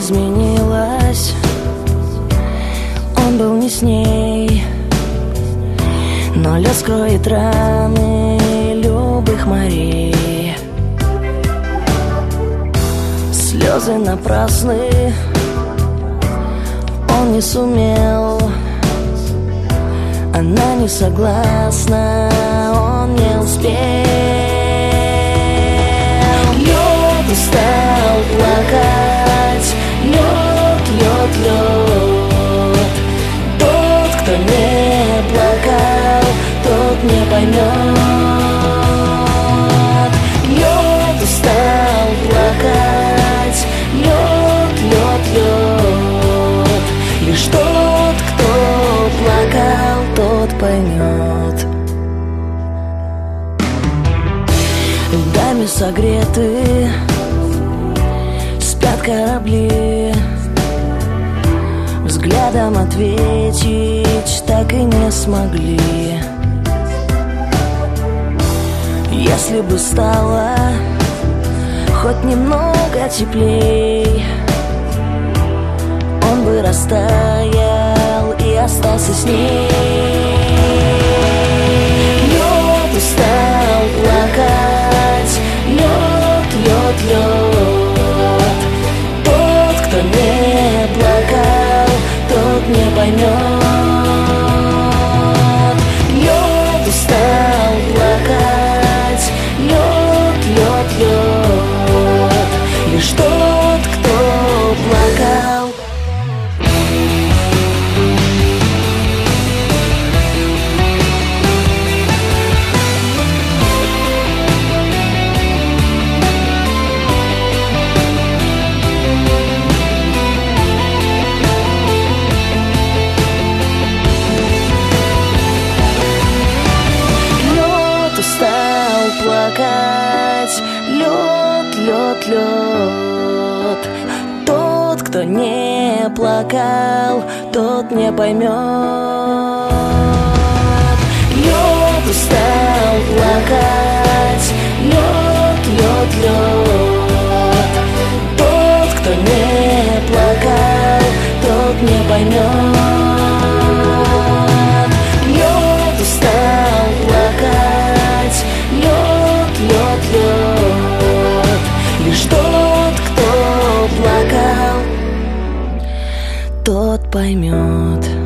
изменилась, он был не с ней. Но лед скроет раны любых морей. Слезы напрасны, он не сумел. Она не согласна, он не успел. Лед устал плакать, лед, лед, лед. Тот, кто не плакал, тот не поймет. Лед устал плакать, лед, лед, лед. Лишь тот, кто плакал, тот поймет. Льдами согреты спят корабли. Взглядом ответить так и не смогли. Если бы стало хоть немного теплей, он бы растаял и остался с ней. Лед устал плакать, лед, лед, лед. Тот, кто не плакал, тот не поймет. Лед устал плакать, лед, лед, лед. Лишь тот, кто плакал. Плакать, лед, лед, лед. Тот, кто не плакал, тот не поймет. Лед устал плакать, лед, лед, лед. Тот, кто не плакал, тот не поймет. Лед устал плакать, лед, лед, лед. Лишь тот, кто плакал, тот поймет.